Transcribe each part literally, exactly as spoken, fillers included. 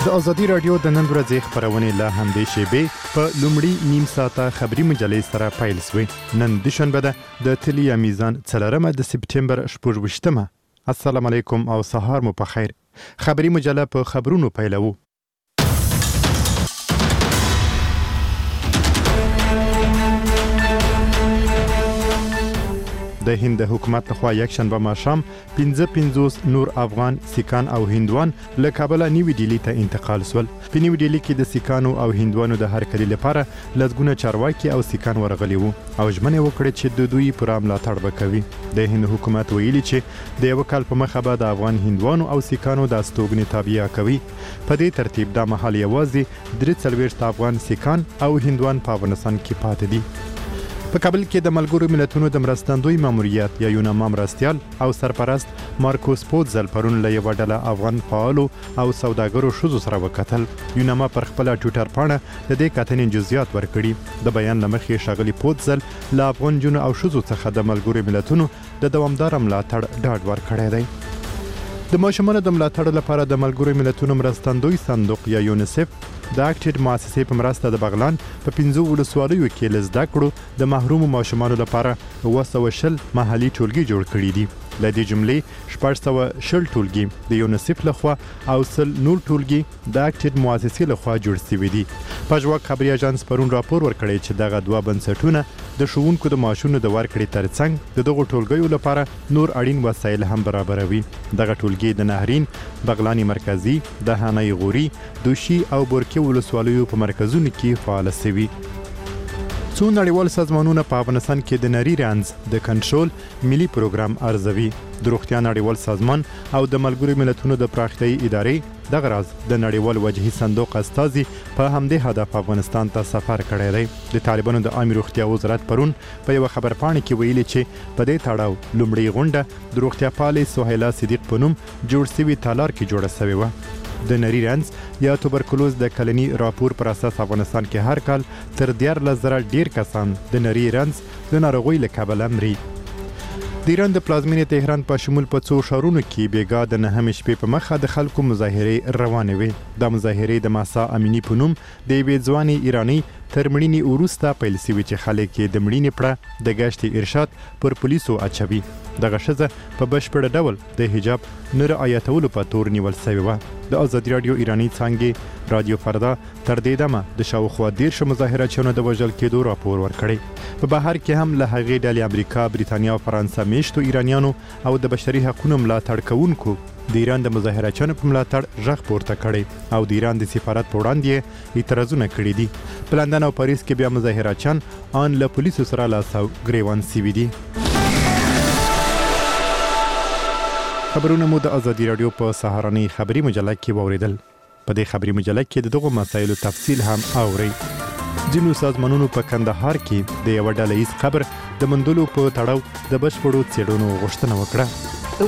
د ازادي رادیو د نن ورځې خبرونه له همدې شیبې په لومړی نیم ساعته خبري مجلې سره پیل شوې. نن د شنبه ده د تلیا میزان څلورمه د سپټمبر شپږویشتمه. السلام علیکم او سهار مو په خیر. خبري مجله په خبرونو پیلوو. د هند حکومت لخوا یک شنبه ماښام پنځه پنځوس نور افغان سیکان او هندوان له کابل نیوي ډیلی ته انتقال شول. په نیوي ډیلی کې د سیکانو او هندوانو د هرکلي لپاره لږونه چارواکي او سیکان ورغلي وو او ژمنه وکړه چې د دوی پر ملاتړ وکوي. د هند حکومت ویلي چې د یو کال په مخه به د افغان هندوانو او سیکانو د استوګنې تابعیه کوي. په دې ترتیب د محل یوازې درې څلوېښت افغان سیکان او هندوان په افغانستان کې پاتې دي. په کابل کې د ملګرو ملتونو د مرستندوی ماموریت یا یوناما مرستیال او سرپرست مارکوس پوتزل پرون له یوه ډله افغان فعالو او سوداګرو ښځو سره وکتل. یوناما پر خپله ټویټر پاڼه د دې کتنې جزئیات ورکړي. د بیان له مخې ښاغلي پوتزل له افغان نجونو او ښځو څخه د ملګرو ملتونو د دوامداره ملاتړ ډاډ ورکړی دی. د ماشومانو د ملاتړ لپاره د ملګرو ملتونو مرستندوی صندوق یا یونیسف د اکټډ مؤسسې په مرسته د بغلان په پنځو ولسوالیو کې له زده کړو د محرومو ماشومانو لپاره اوه سوه شل محلي ټولګي جوړ کړي دي. له دې جملې شپږ سوه شل ټولګي د یونیسف لخوا او سل نور ټولګي د اکټډ مؤسسې لخوا جوړ شوي دي. پژواک خبري اژانس پرون راپور ورکړی چې دغه دوه بنسټونه د ښوونکو د معاشونو د ورکړې ترڅنګ د دغو ټولګیو لپاره نور اړین وسایل هم برابروي. دغه ټولګي د نهرین، بغلانی مرکزي، دهانۍ غوري، دوشي او بورکې ولسوالیو په مرکزونو کې فعال شوي. څو نړیوال سازمانونه په افغانستان کې د نري رنځ د کنټرول ملي پروګرام ارزوي. د روغتیا نړیوال سازمان او د ملګرو ملتونو د پراختیایي ادارې دغه راز د نړیوال وجهي صندوق استازي په همدې هدف افغانستان ته سفر کړی دی. د طالبانو د عامه روغتیا وزارت پرون په یوه خبرپاڼه کې ویلي چې په دې تړاو لومړی غونډه د روغتیا پالې سهیلا صدیق په نوم جوړ شوي تالار کې جوړه شوې وه. د نري رنځ یا توبرکلوز د کلني راپور پر اساس افغانستان کې هر کال تر دیارلس زره ډیر کسان د نري رنځ د ناروغۍ له کبله مري. د ایران د پلازمینې تهران په شمول په څو ښارونو کې بیګا د نهمې شپې په مخه د خلکو مظاهرې روانې وې. دا مظاهرې د ماسا امینی په نوم د یوې ځوانې ایرانۍ تر مړینې وروسته پیل شوي چې خلک یې د مړینې پړه د ګشت ارشاد پر پولیسو اچوي. دغه ښځه په بشپړ ډول د حجاب نه رعایتولو په تور نیول شوې وه. د ازادي راډیو ایراني څانګې رادیو فردا تر دې دمه د شاوخوا دیرشو مظاهرچیانو د وژل کېدو راپور ورکړی. په بهر کې هم له هغې ډلې امریکا، بریتانیا او فرانسه میشتو ایرانیانو او د بشري حقونو ملاتړ کوونکو د ایران د مظاهرچیانو په ملاتړ غږ پورته کړی او د ایران د سفارت په وړاندې اعتراضونه کړي دي. په لندن او پاریس کې بیا مظاهرچیان ان له پولیسو سره لاس او ګریوان سوي دي. خبرونه مو د ازادي راډیو په سهارنۍ خبري مجله کې واوریدل. په دې خبري مجله کې د دغو مسایلو تفصیل هم اورئ. ځینو سازمانونو په کندهار کې د یوه ډله ایز قبر د موندلو په تړاو د بشپړو څېړنو غوښتنه وکړه. د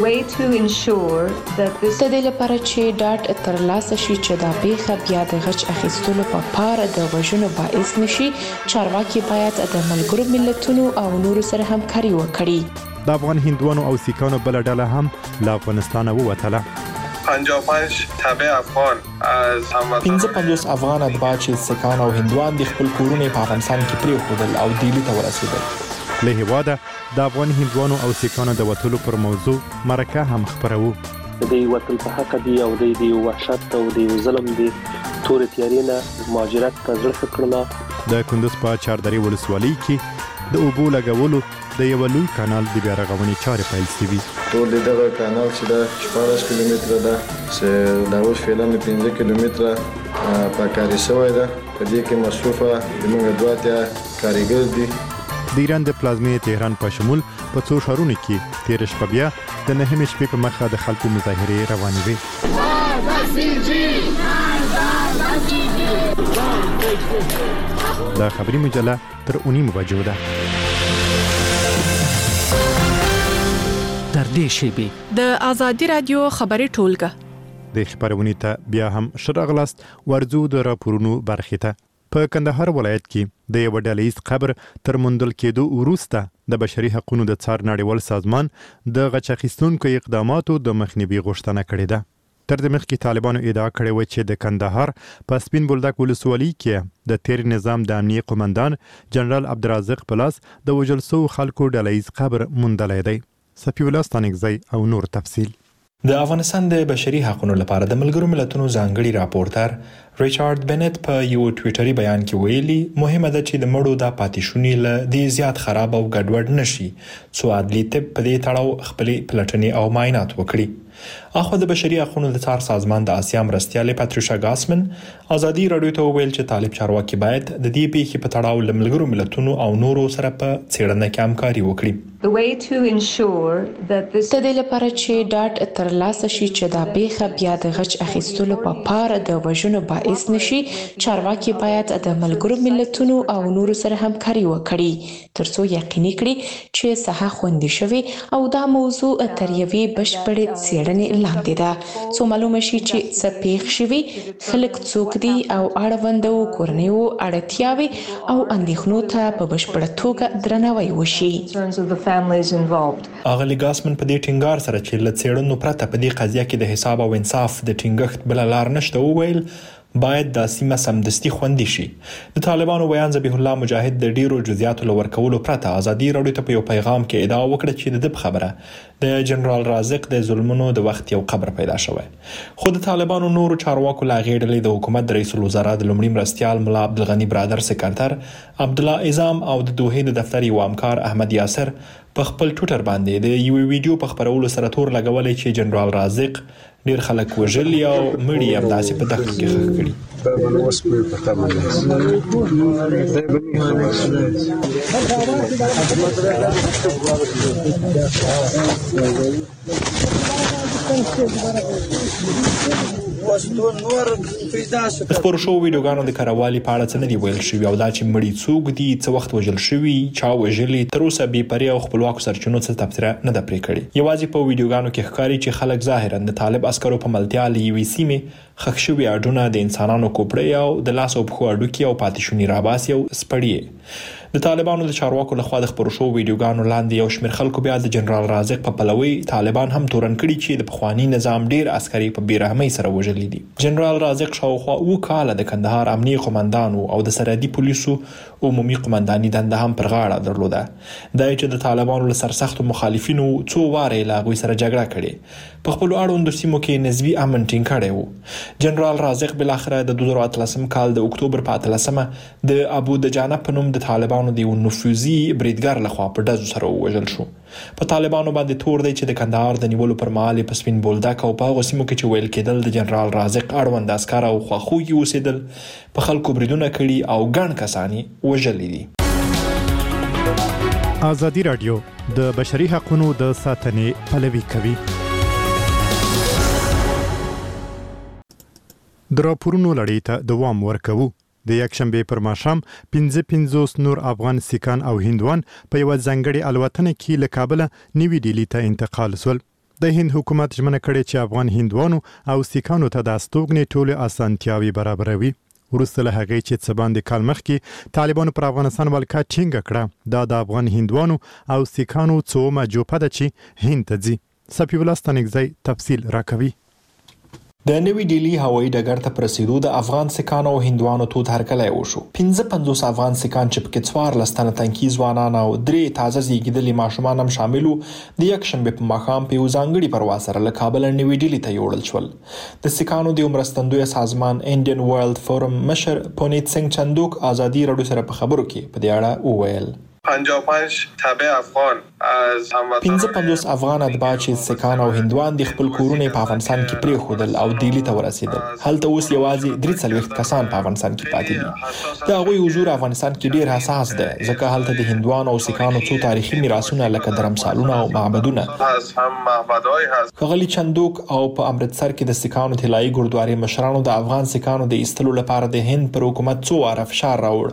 دې لپاره چې ډاډ ترلاسه شي چې دا پیښه بیا د غچ اخیستلو په پار د وژنو باعث نشي، چارواکي باید د ملګرو ملتونو او نورو سره همکاري وکړي. د افغان هندوانو او سیکانو بله ډله هم له افغانستانه ووتله. پنځه پنځه تابع افغان از پنځه پنځوس افغان اتباع چې سیکان او هندوان د خپل کورونه په افغانستان کې پرېښودل او دیلي ته ورسېدل. له هېواده د افغان هندوانو او سیکانو د وتلو پر موضوع مرکه هم خپروو. د دې وتل په حق دي او د دې وحشت او د ظلم دي تور تیاري نه مهاجرت ته زړه کړله. د کندوز په چاردرې ولسوالۍ کې د اوبو لګولو د یو لوی کانال د بیا رغونې چارې پیل شوي. ټول دغه کانال چې دا شپاړس کیلومتره ده چې دا اوس فعلا پنځه کیلومتره پاکاري شوی ده. په دې کې مصروفه زموږ دوه اتیا کارګر دي. د ایران د پلازمینې تهران په شمول په څو ښارونو کې تېره شپه بیا د نهمې شپې په مخه د خلکو مظاهرې روانې وې. دا خبري مجله تر اونیمو بجو ده. تر دې شیبې د ازادي رادیو خبري ټولګه د خبرونه ته بیا هم شراغلاست ورزو د راپورونو برخې ته. په کندهار ولایت کې د یو ډله ایز قبر تر موندل کېدو وروسته د بشري حقوقو د څار نړیوال سازمان د غچ اخیستونکو اقداماتو د مخنیوي غوښتنه کړې ده. تر دې مخکې طالبانو ادعا کړې و چې د کندهار په سپین بولدک ولسوالۍ کې د تیر نظام د امنیه قومندان جنرال عبدالرزاق پلاس د وژل شوو خلکو ډلهییز قبر موندلی دی. صفي الله ستانکزی او نور تفصیل. د افغانستان د بشري حقوقو لپاره د ملګرو ملتونو ځانګړي راپورټر ریچارډ بنت په یو ټویټري بیان کې ویلي مهمه ده چې د مړو د پاتېشونی له دې زیات خراب او ګډوډ نشي څو عدلي طب په دې تړاو خپل پلټنې او معاینات وکړي. اخو د بشري حقوقو د څار سازمان د آسیا مرستیال پاتریشا ګاسمن ازادي رادیو ته ویل چې طالب چارواکي باید د دې پیښې په تړاو له ملګرو ملتونو او نورو سره په څېړنه کې همکاري وکړي. د دې لپاره چې ډاټ ترلاسه شي چې دا پیښه بیا د غچ اخیستلو په پار د وژنو باعث نشي، چارواکي باید د ملګرو ملتونو او نورو سره همکاري وکړي ترڅو یقیني کړي چې صحه خوندي شوي او دا موضوع تر یوې بشپړې څېړنې لاندې ده څو معلومه شي چې څه پیښ شوي، خلک څوک دي او اړوندو کورنیو اړتیاوې او اندېښنو ته په بشپړه توګه درناوی وشي. اغلی ګاسمن په دې ټینګار سره چې له څېړنو پرته په دې قضیه کې د حساب او انصاف د ټینګښت بل لار نشته وویل باید د سیمه سمدستي خوندي شي. د طالبانو بیان ذبیح الله مجاهد د ډیرو جزئیاتو لور کولو پرته ازادي رادیو ته په یو پیغام کې ادعا وکړه چې د خبره د جنرال رازق د ظلمونو د وخت یو قبر پیدا شوی. خو د طالبانو نورو چارواکو لا غېډلې د حکومت د رئیس الوزرا د لومړي مرستيال ملا عبدالغنی برادر سکرټر عبد الله اعظم او د دوحې د دفتر یو همکار احمد یاسر په خپل ټویټر باندې د یو ویډیو په خبرولو سره تور لګولې چې جنرال رازق ډیر خلک وژلي او مړي هم داسې په دښته کې ښخ کړي. د خپرو شوو ویډیوګانو د کاروالي په اړه څه نه دي ویل شوي او دا چې مړي څوک دي، څه وخت وژل شوي، چا وژلي، تر اوسه بې پرې او خپلواکو سرچینو څه تبصره نه ده پرې کړې. یوازې په ویډیوګانو کې ښکاري چې خلک ظاهرا د طالب عسکرو په ملتیا له یوې سیمې ښخ شوي اډونه د انسانانو کوپړې او د لاس او پښو هډوکي او پاتې شوني راباسي او سپړي. د طالبانو د چارواکو لخوا د خپرو شوو ویډیوګانو لاندې یو شمېر خلکو بیا د جنرال رازق په پلوي طالبان هم تورن کړي چې د پخوانی نظام ډیر عسکري په بیرحمۍ سره وژلي دي. جنرال رازق شاوخوا اوه کاله د کندهار امنیه قومندان او د سرحدي پولیسو عمومي قومنداني دنده هم پر غاړه درلوده. دا چې د طالبانو له سرسختو مخالفینو څو واره لا غوي سره جګړه کړې، په خپل اړوندو سیمو کې نسبی امن ټینګ کړی وو. جنرال رازق بل اخره د دوه زره اتلسم کال د اکتوبر په اتلسمه د ابو دجانه په نوم د طالبانو د یو نفوذي بریدګر لخوا په ډزو سره ووژل شو. په طالبانو باندې تور دی چې د کندهار د نیولو پر مهال په سپین بولدک او په هغو سیمو کې چې ویل کېدل د جنرال رازق اړوند عسکر او خواخوږي اوسېدل په خلکو بریدونه کړي او ګڼ کسان وژلي دي. ازادي رادیو د بشري حقوقو د ساتنې پلوي کوي. د راپورونو لړۍ ته دوام ورکوو. د یکشنبه پر ماښام پنځه پنځوس نور افغان سیکان او هندوان په یو ځانګړي الوتنه کې له کابل نیوي ډیلی ته انتقال شول. د هند حکومت ژمنه کړې چې افغان هندوانو او سیکانو ته د استوګنې ټولې اسانتیاوې برابروي. وروسته له هغې چې څه باندې کال مخکې طالبانو پر افغانستان ولکه ټینګه کړه، دا د افغان هندوانو او سیکانو څومه جوپه ده چې هند ته ځي. صفي الله ستانکزی تفصیل راکوي. د نوې ډیلی هوایي ډګر ته پرسیدو د افغان سیکانو او هندوانو تود هرکلی وشو. پنځه پنځوس افغان سیکان چې پکې څوارلس تنه تنکي ځوانان او درې تازه زیږیدلي ماشومان هم شامل وو، د یکشنبې په ماښام په یو ځانګړي پرواز سره له کابل نوې ډیلی ته یوړل شول. د سیکانو د یو مرستندویه سازمان انډین ورلد فورم مشر پونیت سنگ چندوک ازادي رادیو سره په خبرو کې په دې اړه وویل. پنځه پنځه تابع افغان از پنځه پنځوس افغان اتباع چې سیکان او هندوان د خپل کورونه په افغانستان کې پریښودل او ډیلی ته ورسېدل. هلته اوس یوازې درې څلوېښت کسان په افغانستان کې پاتې دي. د هغوی حضور افغانستان کې ډیر حساس دی ځکه هلته د هندوان او سیکانو څو تاریخي میراثونه لکه درمسالونه او معبدونه ښاغلي چندوک او په امرتسر کې د سیکانو طلایي ګردوارې مشرانو د افغان سیکانو د ایستلو لپاره د هند پر حکومت څو واره فشار راوړ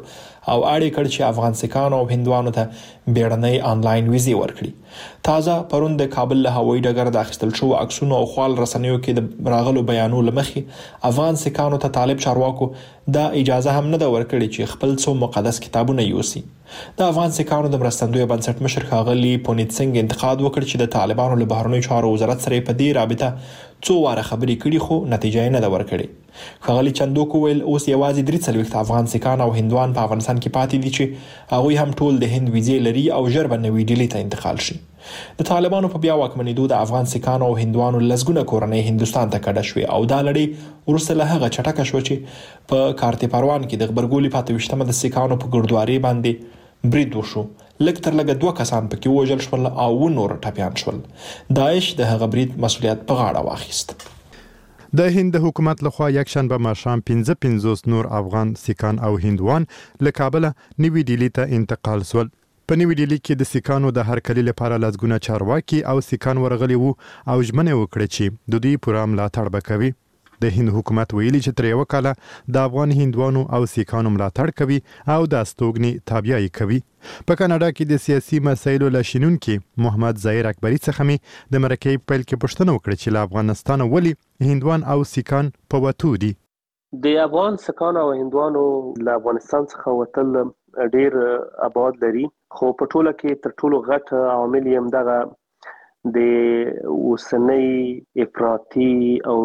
او اړ کړ چې افغان سکانو او هندوانو ته بیړنۍ انلاین ویزې ورکړي. تازه پرون د کابل له هوایي ډګر د اخیستل شو عکسونو او خال رسنیو کې د راغلو بیانو لمخې افغان سکانو ته طالب چارواکو دا اجازه هم نه ده ورکړې چې خپل څو مقدس کتابونه یوسي. د افغان سکانو د مرستندوی بنسټ مشر ښاغلي پونیت سنگ انتقاد وکړ چې د طالبانو له بهرنیو چارو وزارت سره په دې رابطه څو واره خبرې کړي خو نتیجه نه ده ورکړې. ښاغلي چندوکو ویل اوس یوازې درې څلوېښت افغان سکان او هندوان په افغانستان کې پاتې دي چې هغوی هم ټول د هند ویزې لري او ژر به نوې ډیلي ته انتقال شي. د طالبانو په بیا واکمنېدو د افغان سکانو او هندوانو لسګونه کورنۍ هندوستان ته کډه شوې او دا لړۍ وروسته له هغه چټکه شوه چې په کارتې پروان کې د غبرګولي په اته ویشتمه د سکانو په ګردواري باندې برید وشو. لږ تر لږه دوه کسان پکې ووژل شول او اووه نور ټپیان شول. داعش د هغه برید مسؤلیت په غاړه واخیست. د هند حکومت لخوا یکشنبه ماښام پنځه پنځوس نور افغان سکان او هندوان له کابل نوې ډیلي ته انتقال سول. په نوې ډیلي کې د سکانو د هرکلي لپاره لسګونه چارواکي او سکان ورغلي وو او ژمنه وکړه چې د دوی پوره ملاتړ به کوي. د هند حکومت ویلي چې تر یو کاله د افغان هندوانو او سکانو ملاتړ کوي او د استوګنې تابعیت کوي. په کاناډا کې د سیاسي مسایلو لشنونکي محمد ظاهر اکبري څخه مې د مرکې پیل کې پوښتنه وکړه چې له افغانستان ولې هندوان او سکان په وتو دي. د افغان سکان او هندوانو له افغانستان څخه وتل ډیر آباد لري خو په ټوله کې تر ټولو غټ عامل یې همدغه د اوسنۍ افراطي او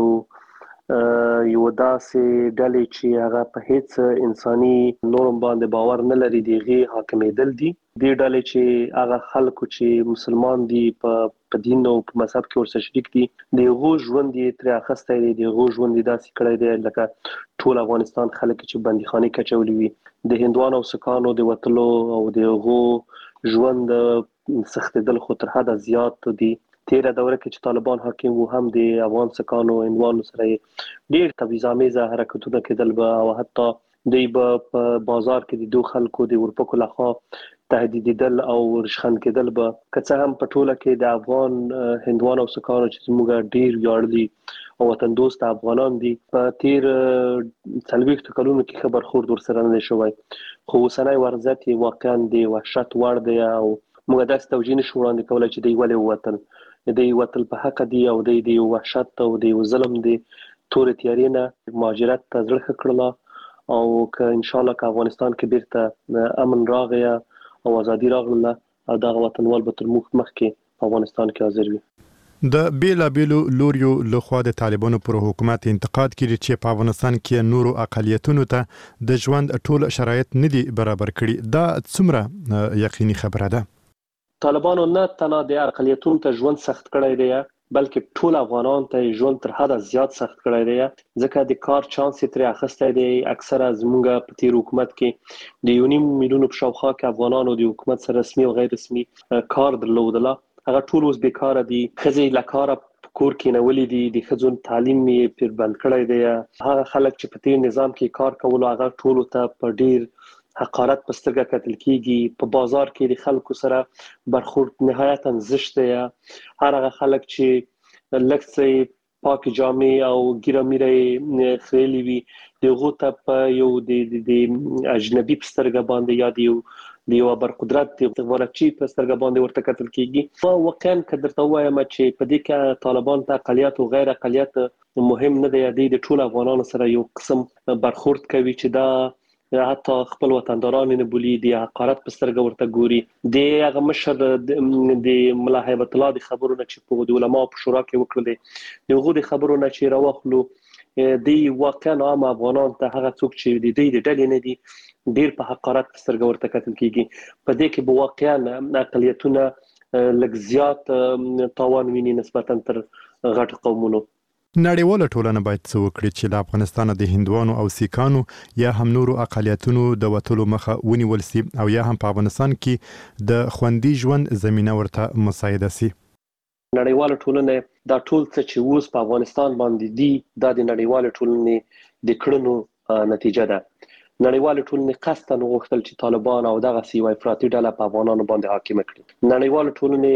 یو داسې ډلې چې هغه په هیڅ انساني نورم باندې باور نه لري دغه حاکمیدل دي. دې ډلې چې هغه خلکو چې مسلمان دي په دین او په مذهب کې ورسره شریک دي دغه ژوند دي تر اخسته دي دغه ژوند دي داسې کړی دی لکه ټول افغانستان خلک چې بنديخانه کچولي وي. د هندوانو او سکانو د وتلو او دغه ژوند سختېدل خو تر حده زیات دي. تیره دوره کې چې طالبان حاکم وو هم د افغان سکانو او هندوانو سره ډېر تبعیض‌آمیزه حرکتونه کېدل به او حتی دوی به په بازار کې د دوه خلکو د اورپکو لخوا تهدیدېدل او رشخند کېدل به که څه هم په ټوله کې د افغان هندوانو او سکانو چې زموږ ډېر ویاړلي او وطن دوست افغانان دي په تیر څلوېښتو کلونو کې ښه برخورد ورسره نه دی شوی خو اوسنی وضعیت یې واقعا د وحشت وړ دی او موږ داسې توجیه نشو وړاندې کولی چې دوی ولې ووتل. دوی وتل په حق دي او دوی د وحشت او د ظلم د تورې تیارې نه مهاجرت ته زړه ښه کړله او که ان شاء الله که افغانستان کې بیرته امن راغی او ازادي راغله او دغه وطنوال به تر موږ مخکې په افغانستان کې حاضر وي. د بیلابیلو لوریو لخوا د طالبانو پر حکومت انتقاد کړي چې په افغانستان کې نورو اقلیتونو ته د ژوند ټول شرایط نه دي برابر کړي. دا څومره یقیني خبره ده؟ طالبانو نه تنها د اقلیتونو ته ژوند سخت کړی دی بلکې ټول افغانان ته ژوند تر حده زیات سخت کړی دی ځکه د کار چانس یې ترې اخیستی دی. اکثره زموږ په تیر حکومت کې د یو نیم میلیونو په شاوخوا کې افغانانو د حکومت سره رسمي او غیر رسمي کار درلودله هغه ټول اوس بیکاره دي. ښځې له کاره په کور کېنولي دي د ښځو تعلیم یې پرې بند کړی دی. هغه خلک چې په تیر نظام کې کار کولو هغه ټولو ته په ډیر حقارت په سترګه کتل کیږي. په بازار کې د خلکو سره برخورد نهایتا زشت دی. هر هغه خلک چې لږ څه پاکې جامې او ګیره میره خېلې وي دغه ته په یو د اجنبي په سترګه باندې یا د یو د یو برقدرت د ورچی په سترګه باندې ورته کتل کیږي. او واقعا که درته وایم چې په دې کې طالبان ته اقلیت او غیر اقلیت مهم نه دی. د ټول افغانانو سره یو قسم برخورد کوي چې دا حتی خپل وطنداران نه بولی دی حقارت په سترګه ورته ګوري. د هغه مشر د ملا هیبت الله د خبرونه چې په د علماء په شورا کې وکړل دغه د خبرونه چې راوخلو دی واقعا عام افغانان ته هغه څوک چې د دې د ډلې نه دي ډیر په حقارت په سترګه ورته کتل کیږي. په دې کې به واقعا اقلیتونه لږ زیات تاوان ویني نسبتا تر غټ قومونو. نړیواله ټولنه باید څه وکړي چې له افغانستان د هندوانو او سیکانو یا هم نورو اقلیتونو د وتلو مخه ونیول سي او یا هم په افغانستان کې د خوندي ژوند زمينه ورته مساعده سي. نړیواله ټولنه دا ټول څه چې اوس په افغانستان باندې دي دا د نړیواله ټولنې د کړنو نتیجه ده. نړیواله ټولنې قصداً غوښتل چې طالبان او دغه سی وای افراطي ډله په افغانانو باندې حاکم کړي. نړیواله ټولنې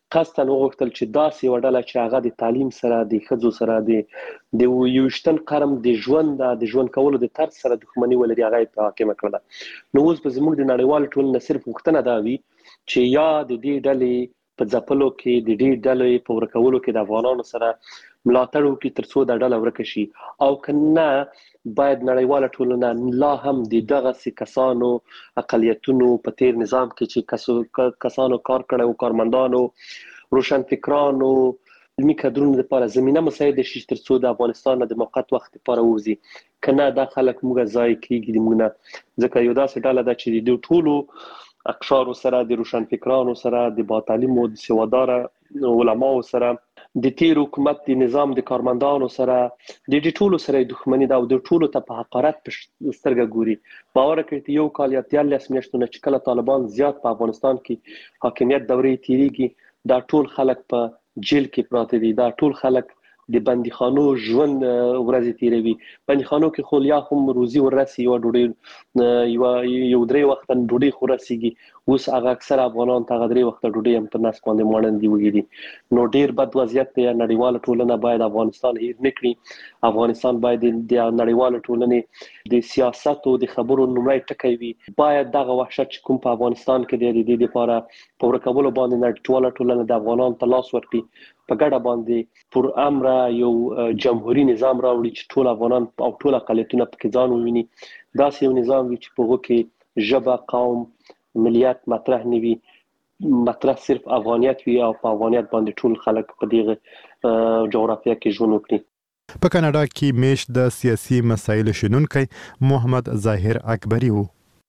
قصداً وغوښتل چې داسې یوه ډله چې هغه د تعلیم سره د ښځو سره د د یوویشتم قرن د ژوند د ژوند کولو د طرز سره دښمني ولري هغه یې حاکمه کړله. نو اوس به زموږ د نړیوال ټولنې صرف غوښتنه دا وي چې یا د دې ډلې په ځپلو کې د دې ډلې په ورکولو کې د افغانانو سره ملاتړ وکړي تر څو دا ډله ورکه شي، او کنه باید نړیواله ټولنه لا هم د دغه کسانو اقلیتونو په تیر نظام کې چې کسانو کار کړی او کارمندانو روشنفکرانو علمي کادرونو لپاره زمينه مساعد شي تر څو د افغانستان د موقت وخت لپاره وځي. کنه دا خلک موږ ځای کېږي د موږ ځکه یو داسې ډله ده چې د ټولو اقشارو سره د روشنفکرانو سره د با تعلیم او د سوادار علماو سره د تیر حکومت د نظام د کارمندانو سره د دې ټولو سره دښمنی دا او د ټولو ته په حقارت په سترګه ګوري. باور کړئ یو کال یا تیارلس میاشتونه چې کله طالبان زیات په افغانستان کې حاکمیت دورې تیریږي دا ټول خلک په جیل کې پراته دي، دا ټول خلک د بندیخانو ژوند ورځې تیروي. بندیخانو کې خو یا هم روزي ورسي یو ډوډۍ یو یو درې وخت ډوډۍ خورسيږي، اوس هغه اکثر افغانان ته غدري وخت ډوډۍ هم په ناس باندې مړند دی وګړي. نو ډیر بد وضعیت دی. نړیواله ټولنه باید افغانستان هیر نکړي. افغانستان باید د نړیواله ټولنې د سیاست او د خبرو نمړی ټکی وي. باید دغه وحشت چې کوم په افغانستان کې دی د دې لپاره په ورکولو باندې نړیواله ټولنه د افغانان ته لاس ورکړي، په ګډه باندې پر امر یو جمهوریت نظام راوړي چې ټول افغانان او ټول اقلیتونه پکې ځان وویني. دا یو نظام وي چې په هغه کې ژبه، قوم، ملیت مطرح نه وي، مطرح صرف افغانیت وي او په افغانیت باندې ټول خلک په دغه جغرافیه کې ژوند وکړي. په کاناډا کې میش د سیاسي مسایلو شنونکي محمد ظاهر اکبری وو.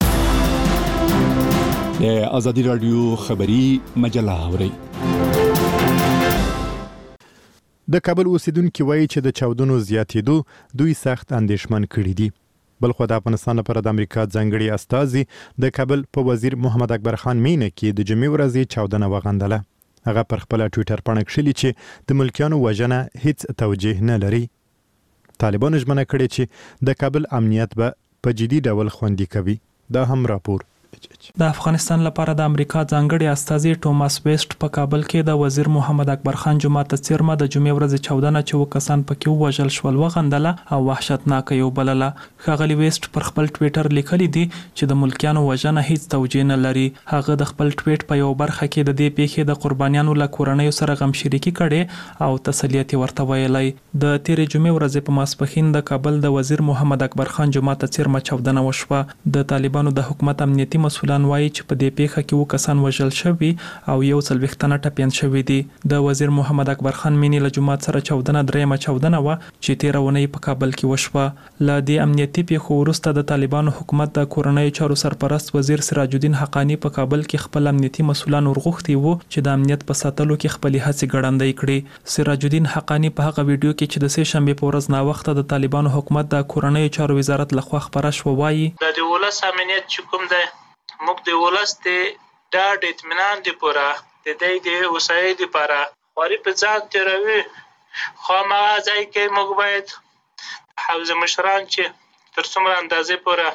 د آزادي رادیو خبری مجله اوري. د کابل اوسیدونکو وایي چې د چاودنو زیاتېدو دوی سخت اندېښمن کړي دي. بلخو د افغانستان لپاره د امریکا ځانګړي استازي د کابل په وزیر محمد اکبر خان مینه کې د جمعې ورځې چاودنه وغندله. هغه پر خپل ټوئیټر باندې کښلي چې د ملکیانو وژنه هیڅ توجیه نه لري. طالبانو ژمنه کړې چې د کابل امنیت به په جدي ډول خوندي کوي. دا هم راپور. د افغانستان لپاره د امریکا ځانګړي استازي ټوماس ویسټ په کابل کې د وزیر محمد اکبر خان جماعت څیرمه د جمعې ورځې چاودنه چې وکسان پکې وژل شول وغندله او وحشتناک یو بلله. ښاغلي ویسټ پر خپل ټوئیټر لیکلي دي چې د ملکیانو وژنه هیڅ توجیه نه لري. هغه د خپل ټوئیټ په یو برخه کې د دې پیښې د قربانیانو له کورنیو سره غم شریکي کړي او تسلیت ورته ویلي. د تیرې جمعې ورځې په ماسپښین د کابل د وزیر محمد اکبر خان جماعت څیرمه چاودنه وشوه. د طالبانو د حکومت امنیتي مسؤلان وایي چې په دې پیښه کې وکسان وژل شوي او یو څلوېښت تنه ټپیان شوي دي. د وزیر محمد اکبر خان مینی له جماعت سره چاودنه دریمه چاودنه وه چې تیره اونۍ په کابل کې وشوه. له دې امنیتي پیښو وروسته د طالبانو حکومت د کورنیو چارو سرپرست وزیر سراج الدین حقانی په کابل کې خپل امنیتي مسؤلان ورغوښتي وو چې د امنیت په ساتلو کې خپلې هڅې ګړندۍ کړي. سراج الدین حقانی په هغه ویډیو کې چې د سې شنبې په ورځ ناوخته د طالبانو حکومت د کورنیو چارو وزارت لخوا خپره شوه وایي د ولس امنیت چې کوم دی موږ د ولس د ډاډ اطمینان دی پوره د دې د وسایل لپاره واري په ځان تیروي. خو ما ځای کې موږ باید حوزه مشران چې تر څومره اندازې پوره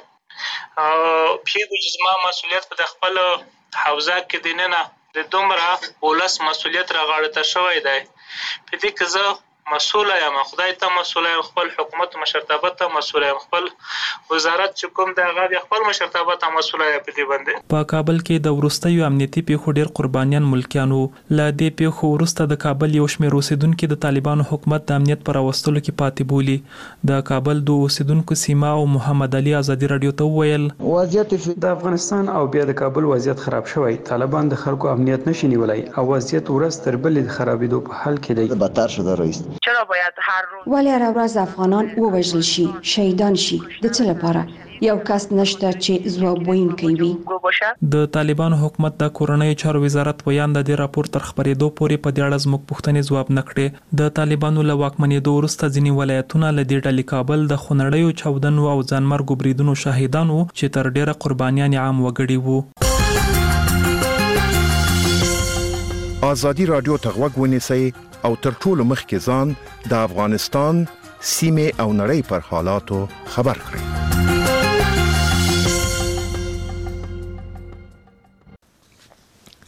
پیږو چې زما مسؤلیت په د خپل حوزه کې دی نه د دومره ولس مسؤلیت را غاړه ته شوی دی. په دې کې زه مسؤل یم، خدای ته مسؤل یم، خپل حکومت مشرتابه ته مسؤل یم، خپل وزارت چې کوم دی هغه د خپل مشرتابه ته مسؤل یم. په دې باندې په کابل کې د وروستیو امنیتي پیښو ډېر قربانیان ملکیانو. له دې پیښو وروسته د کابل یو شمېر اوسیدونکي د طالبانو حکومت د امنیت پر راوستلو کې پاتې بولي. د کابل د اوسیدونکو سیما او محمد علي آزادي رادیو ته وویل وضعیت د افغانستان او بیا د کابل وضعیت خراب شوی. طالبان د خلکو امنیت نشي نیولای او وضعیت ورځ تر بلې د خرابېدو په حال کې دی. بدتر شده رئیس چرا باید هر روز ولی هر ورځ افغانان ووژل شي، شهیدان شي؟ د څه لپاره؟ یو کس نشته چې ځواب ویونکی وي. د طالبانو حکومت د کورنیو چارو وزارت ویان د دې راپور تر خبرېدو پورې په دې اړه زموږ پوښتنې ځواب نه کړې. د طالبانو له واکمنېدو وروسته ځینې ولایتونه له دې ډلې کابل د خونړیو چاودنو او ځانمرګو بریدونو شاهدان وو چې تر ډېره قربانیان عام وګړي وو. آزادي رادیو ته غوږ ونیسئ او تر ټولو مخکې ځان د افغانستان سیمې او نړۍ پر حالاتو خبر کړئ.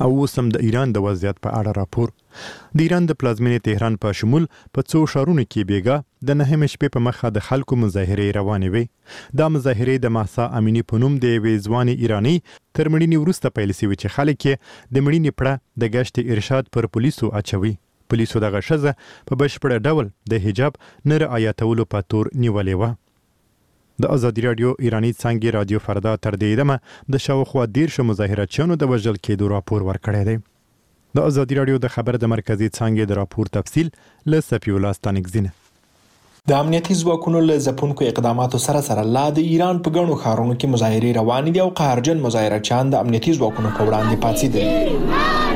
او اوس هم د ایران د وضعیت په اړه راپور. د ایران د پلازمینې تهران په شمول په څو ښارونو کې بیګا د نهمې شپې په مخه د خلکو مظاهرې روانې وې. دا مظاهرې د مهسا امینی په نوم د یوې ځوانې ایرانۍ تر مړینې وروسته پیل شوې چې خلک یې د مړینې پړه د ګشت ارشاد پر پولیسو اچوي. پولیسو دغه ښځه په بشپړه ډول د حجاب نه رعایتولو په تور نیولې وه. د ازادي راډیو ایرانی څانګې رادیو فردا تر دې دمه د شاوخوا دیرشو مظاهراتچیانو د وژل کېدو راپور ورکړی دی. د ازادي راډیو د خبر د مرکزی څانګې د راپور تفصیل له صفی الله ستانکزینه. د امنیتي ځواکونو له ځپونکو اقداماتو سره سره لا د ایران په ګڼو ښارونو کې مظاهرې روانې دي او قهرجن مظاهرچیان د امنیتي ځواکونو په وړاندې پاڅېدلي.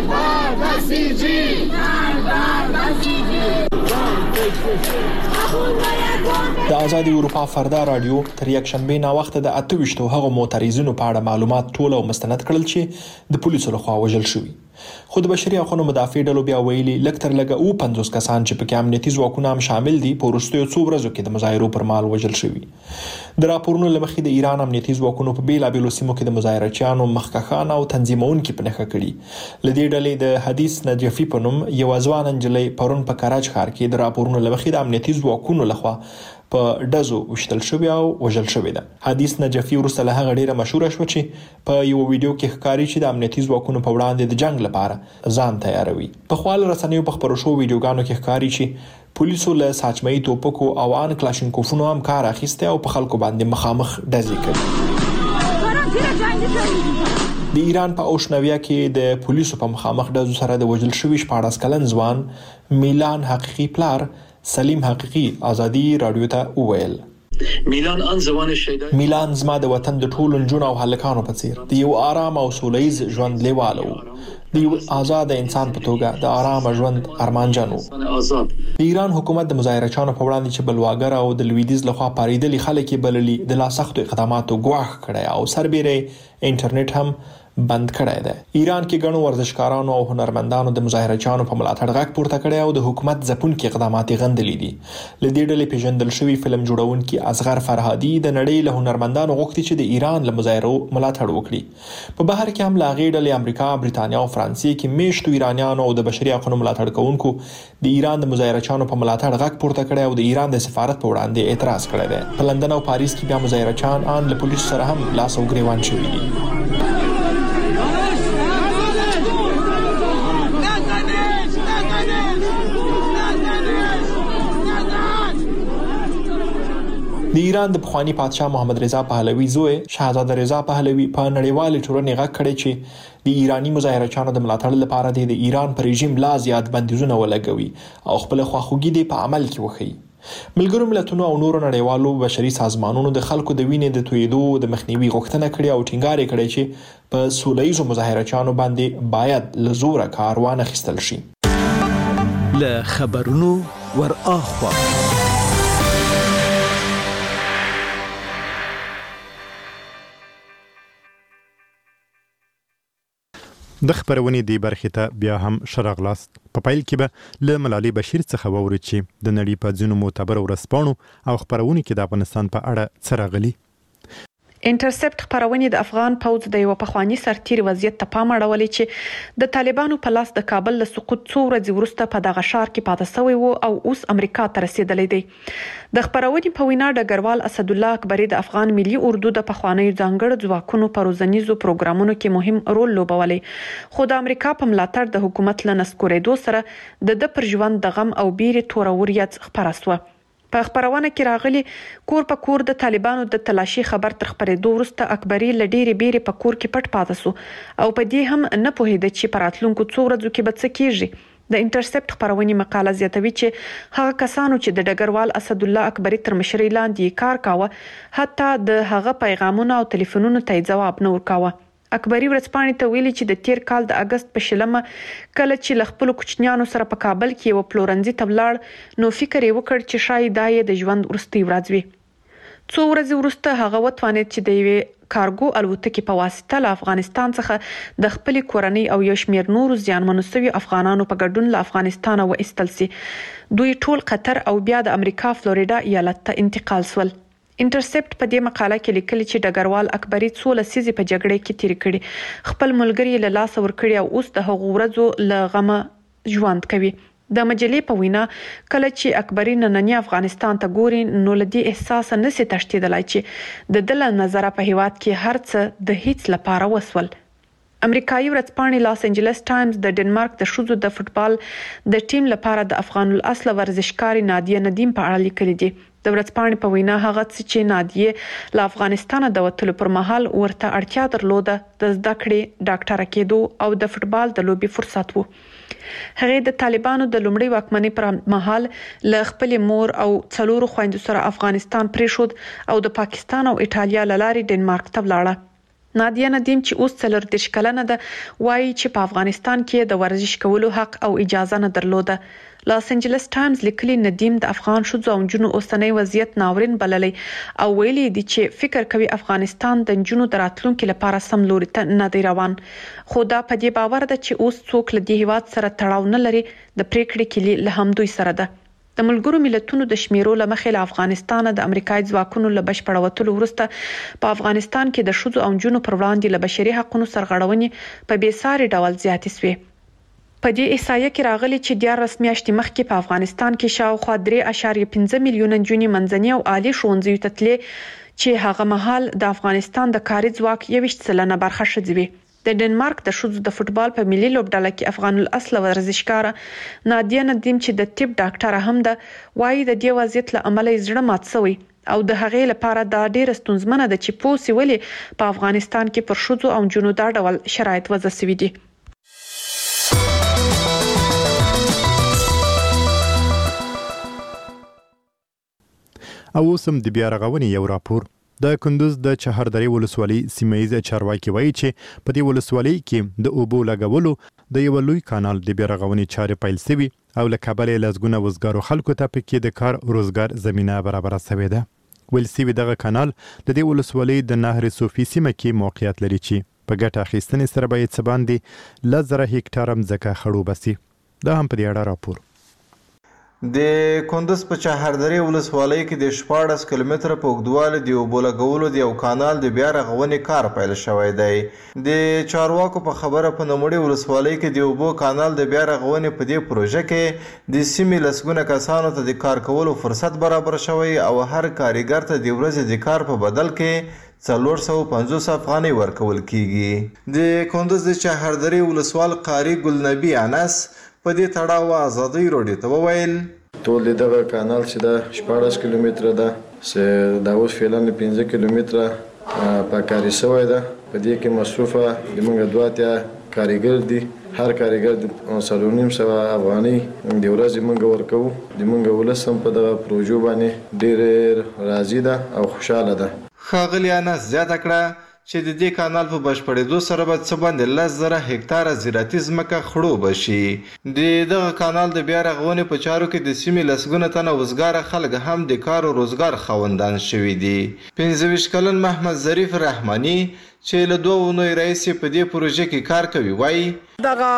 د آزادي اروپا فردا رادیو تر یک شنبه نا وخت د اته ویشتو هغو معترضینو په اړه معلومات ټول او مستند کړل چې د پولیسو لخوا وژل شوي. خو د بشري حقوقو مدافع ډلو بیا ویلي لږ تر لږه اووه پنځوس کسان چې پکې امنیتي ځواکونه هم شامل دي په وروستیو څو ورځو کې د مظاهرو پر مهال وژل شوي. د راپورونو له مخې د ایران امنیتي ځواکونو په بیلابیلو سیمو کې د مظاهرچیانو مخکښان او تنظیمونکي په نښه کړي. له دې ډلې د حدیث نجفي په نوم یوه ځوان نجلۍ پرون په کراچ ښار کې د راپورونو له مخې د امنیتي ځواکونو لخوا په ډزو وشتل شوی او وژل شوی ده. حدیث نجفي وروسته له هغه ډیره مشهوره شو چې په یو ویډیو کې ښکاري چې د امنیتي ځواکونو په وړاندې د جنگ لپاره ځان تیاروي. په خپل رسنیو په خبرو شو ویډیوګانو کې ښکاري چې پولیسو له ساچمایي توپکو او ان کلاشینکوفونو هم کار اخیسته او په خلکو باندې مخامخ ډزې کوي. د ایران په اوشنویا کې د پولیسو په مخامخ ډزو سره د وژل شوي شپاړس کلن ځوان میلان حقیقي پلار سلیم حقیقي ازادي رادیو ته وویل میلان ان ځوان شهید میلان زما د وطن د ټولو نجونو او هلکانو په څیر د یو آرام او سولیز ژوند لیواله و. د یو آزاد انسان په توګه د آرام ژوند ارمانجن و. د ایران حکومت د مظاهرچیانو په وړاندې چې بلواګر او د لویدیز لخوا پاریدلي خلک بللي د لا سختو اقداماتو ګواښ کړی او سربېره انټرنیټ هم بند کړی دی. ایران کې ګڼو ورزشکارانو او هنرمندانو د مظاهرچیانو په ملاتړ غږ پورته کړی او د حکومت ځپونکي اقدامات یې غندلي دي. له دې ډلې پیژندل شوي فلم جوړونکي اصغر فرهادي د نړۍ له هنرمندانو غوښتي چې د ایران له مظاهرو ملاتړ وکړي. په بهر کې هم له هغې ډلې امریکا، بریتانیا او فرانسې کې میشتو ایرانیانو او د بشري حقوقو ملاتړ کوونکو د ایران د مظاهرچیانو په ملاتړ غږ پورته کړی او د ایران د سفارت په وړاندې اعتراض کړی دی. په لندن او پاریس کې بیا مظاهرچیان ان له پولیسو سره هم لاس او ګریوان شوي دي. د ایران د پخوانی پادشاه محمد رضا پهلوي زوی شاهزاده رضا پهلوي په نړیوال ټولنې غږ کړی چې د ایرانی مظاهرچیانو د ملاتړ لپاره د ایران پر رژیم لا زیات بندیزونه ولګوي او خپل خواخوږي د په عمل کې وښيي. ملګرو ملتونو او نورو نړیوالو بشري سازمانونو د خلکو د وینې د تویېدو د مخنیوي غوښتنه کړې او ټینګار یې کړی چې په سولهییزو مظاهرچیانو باندې باید له زوره کار وانخیستل شي. له خبرونو ور اخوا د خبرونې دی برخې ته بیا هم شراغلاست. په پیل کې به له ملالي بشیر څخه واورئ چې د نړۍ په ځینو معتبر ورځپاڼو او خبرونو کې د افغانستان په اړه څه راغلي. انټرسپټ خبرونه د افغان پوځ د یو پخوانی سرتیر وضعیت ته پام اړولې چې د طالبانو په لاس د کابل له سقوط څو ورځې وروسته په دغه ښار کې پاتې شوی وو او اوس امریکا ته رسیدلی دی. د خبرونې په وینا ډګروال اسد الله اکبري د افغان ملي اردو د پخوانی ځانګړو ځواکونو په روزنیزو پروګرامونو کې مهم رول لوبولی، خو د امریکا په ملاتړ د حکومت له نسکورېدو سره د د پر ژوند د غم او بیرې توروريت خبره شوه. په خبرونه کې راغلي کور په کور د طالبانو د تلاشي خبر تر خبرېدو وروسته اکبري لډيري بیري په کور کې پټ پاتې سو او په دې هم نه پوهېد چې پراتلونکو څو ورځو کې به څه کیږي. د انټرسپټ خبرونه مقاله زیاتوي چې هغه کسانو چې د ډګروال اسد الله اکبري تر مشرۍ لاندې کار کاوه حتی د هغه پیغامونو او ټلیفونونو ته جواب نه ورکاوه. اکبري ورځپاڼې ته ویلي چې د تیر کال د اگست په شلمه کله چې ل خپل کوچنیانو سره په کابل کې یو پلورنځي ته ولاړ نو فکر یې وکړ چې شاید دا یې د ژوند وروستۍ ورځ وي. څو ورځې وروسته هغه وتوانید چې د یوې کارګو الوتکې په واسطه له افغانستان څخه د خپل کورنۍ او یو شمېر نورو زیانمنو شوي افغانانو په ګډون له افغانستان وایستل سي. دوی ټول قطر او بیا د امریکا فلوریدا ایالت ته انتقال شول. انټرسپټ په دې مقاله کې لیکلي چې ډګروال اکبري څو لسیزې په جګړه کې تیر کړي، خپل ملګری له لاس ورکړي او اوس د هغو ورځو له غمه ژوند کوي. د مجلې په وینا کله چې اکبري نننی افغانستان ته ګوري نو لدی احساس نه سي تشتیدلای چې د دل نظر په هیواد کې هر څه د هیڅ لپاره وسول. امریکایي ورځپاڼې لاس انجلس ټایمز د ډنمارک د ښځو د فوتبال د ټیم لپاره د افغان الاصل ورزشکاري نادیه ندیم په اړه لیکلي دي. د ورځپاڼې په وینا هغه څه چې نادیه له افغانستان د وټلو پر مهال ورته اړتیا درلوده د زده کړې ډاکټره کېدو او د فوتبال د لوبي فرصت وو. هغه د طالبانو د لومړي واکمنۍ پر مهال له خپل مور او څلورو خويندو سره افغانستان پریښود او د پاکستان او ایټالیا له لارې ډنمارک ته ولاړه. نادیه ندیم چې اوس څلور دیرش کلنه ده وایي چې په افغانستان کې د ورزش کولو حق او اجازه نه درلوده. لاس انجلس ټایمز لیکلي ندیم د افغان ښځو او نجونو اوسنۍ وضعیت ناورین بللی او ویلي دي چې فکر کوي افغانستان د نجونو د راتلونکي لپاره سم لوري ته نه دی روان. خو دا په دې باور ده چې اوس څوک له دې هیواد سره تړاو نه لري، د پریکړې کلی له همدوی سره ده. د ملګرو ملتونو د شمیرو له مخې له افغانستان د امریکایي ځواکونو له بشپړ وټلو وروسته په افغانستان کې د ښځو او نجونو پر وړاندې له بشري حقوقو سرغړونې په بېساري ډول زیاتې شوې. په دې احصایه کې راغلي چې د رسمي میاشتې مخکې په افغانستان کې شاوخوا درې اعشاریه پنځه میلیونه نجونې منځني او عالی ښوونځیو ته تللې چې هغه مهال د افغانستان د کاري ځواک یوویشت سلنه برخه ښځې وې. د ډنمارک د ښځو د فوتبال په ملي لوبډله کې افغان الاصل ورزشکاره نادیه ندیم چې د طب ډاکټره هم ده وایي د دې وضعیت له امله یې زړه مات شوی او د هغې لپاره دا ډیره ستونزمنه ده چې پوه سي ولې په افغانستان کې پر ښځو او نجونو دا ډول شرایط وضع شوي دي. او اوسم د بیا رغونې یو راپور. د کندوز د چهردرې ولسوالۍ سیمه ییز چارواکي وایي چې په دې ولسوالۍ کې د اوبو لګولو د یو لوی کانال د بیا رغونې چارې پیل شوي او له کبله لزګونه وزګارو خلکو ته پکې د کار روزګار زمينه برابر شوې ده. ویل شوي دغه کانال د دې ولسوالۍ د نهر صوفي سیمه کې موقعیت لري چې په ګټه اخیستنې سره به یې څه باندې لس زره هکټاره مځکه خړوبه شي. دا هم په دې اړه راپور. د کندوز په چهردرې ولسوالۍ کې د شپاړس کیلومتره په اوږدوالي د اوبو لګولو د یو کانال د بیا رغونې کار پیل شوی دی. د چارواکو په خبره په نوموړې ولسوالۍ کې د اوبو کانال د بیا رغونې په دې پروژه کې د سیمې لسګونه کسانو ته د کار کولو فرصت برابر شوی او هر کارګر ته د ورځې د کار په بدل کې څلور سوه پنځوس افغانۍ ورکول کیږي. د کندوز د چهردرې ولسوال قاری ګلنبي انس په دې تړاو آزادۍ راډیو ته وویل ټول دغه کانال چې د شپاړس کیلومتره ده چې دا اوس فعلا پنځه کیلومتره په کاري شوی ده. په دې کې مصروفه د موږ دوه اتیا کارګر دي. هر کارګر د څلور نیم سوه افغانۍ د ورځې موږ ورکوو. د موږ ولس هم په دغه پروژو باندې ډېر راضي ده او خوشحاله ده. ښاغلي انس زیاته کړه چې د دې کانال په بشپړېدو سره به څه باندې لس زره هکټاره زراعتي ځمکه خړوبه شي. د دغه کانال د بیا رغونې په چارو کې د سیمې لسګونه تنه وزګاره خلک هم د کار او روزګار خاوندان شوي دي. پنځه ویشت کلن محمد ظریف رحماني چې له دوه اونیو راهیسې په دې پروژه کې کار کوي وایي دغه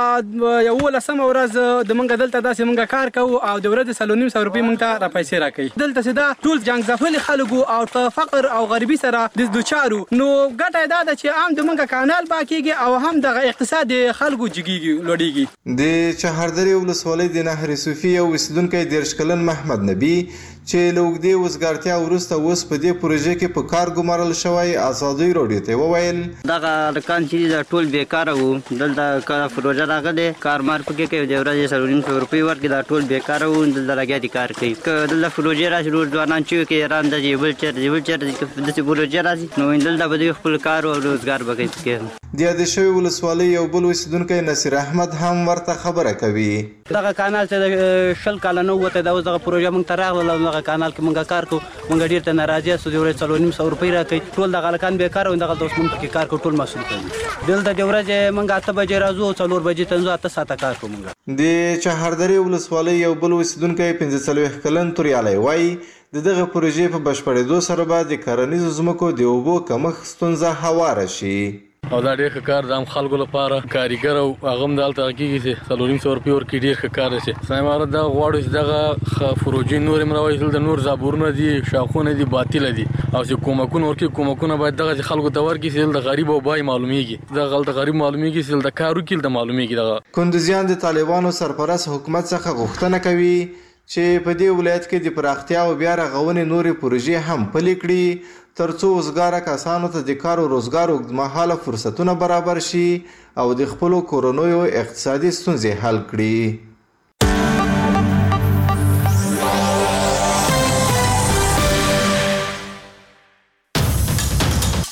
یولسمه ورځ د موږ دلته داسې موږ کار کوو او د ورځې څلور نیم سوه روپۍ موږ ته راپیسې راکوي. دلته چې دا ټول جنګ ځپلي خلکو او په فقر او غریبي سره د دوچارو نو ګټه یې دا ده چې هم د موږ کانال باکېږي او هم دغه اقتصاد خلکو جګېږي لوړېږي. د چهردرې ولسوالۍ د نهر صوفي یو اوسېدونکی دېرش کلن محمد نبي چې له اوږدې وزګارتیا وروسته اوس په دې پروژه کې په کار ګمارل شوی آزادۍ راډیو ته وویل دغه هلکان چې د ټول بیکاره وو دلته پروژه راغلې کارمار پکې کوي د ورځې څلور نیم سوه روپۍ ورکړي دا ټول بیکاره وو دلته لګیا دي کار کوي. که دلته پروژې راشي نور ځوانان چې کوي ایران ته ځي بل چېرته ځي بل چېرته ځي داسې پروژې راشي نو دلته به دوی خپل کار او روزګار به کوي پکې. د یادې شوې ولسوالۍ یو بل اوسېدونکی نصیر احمد هم ورته خبره کوي. دغه کانال چې شل کاله نه ووتی دا اوس دغه پروژه موږ ته راغله او دغه کانال کې موږ کار کوو موږ ډېر ته ناراضي یاستو د ورځې څلور نیم سوه روپۍ راکوي ټول دغه هلکان بېکاره وو دغلته اوس موږ پکې کار کوو ټول مسؤل کوي. دلته د ورځې موږ اته بجې راځو او څلور بجې ته ځو اته ساعته کار کوو موږ. د چهردرې ولسوالۍ یو بل اوسېدونکی پنځه څلوېښت کلن توریالی وایي د دغه پروژې په بشپړېدو سره به د کرنیزو ځمکو د اوبو کمښت ستونزه هواره شي. او دا ډېر ښه کار د عام خلکو لپاره کاریګر او هغه هم دلته کېږي چې څلوریم سوه روپۍ ورکړي ډېر ښه کار دی چې سم عبارت دغه غواړو چې دغه پروژې نورې هم راوایستل د نور زابورونه دي شاخونه دي باطله دي او چې کومکونه ورکړي کومکونه باید دغه چې خلکو ته ورکړي چې د غریب او بای معلومیږي دغه هلته غریب معلومیږي چې د کار وکړي د معلومیږي دغه کندوزیان د طالبانو سرپرست حکومت څخه غوښتنه کوي چې په دې ولایت کې د پراختیا او بیا رغونې نورې پروژې هم پلي کړي ترڅو وزګاره کسانو ته د کار او روزګار اوږدمهاله فرصتونه برابر شي او د خپلو کورنیو اقتصادي ستونزې حل کړي.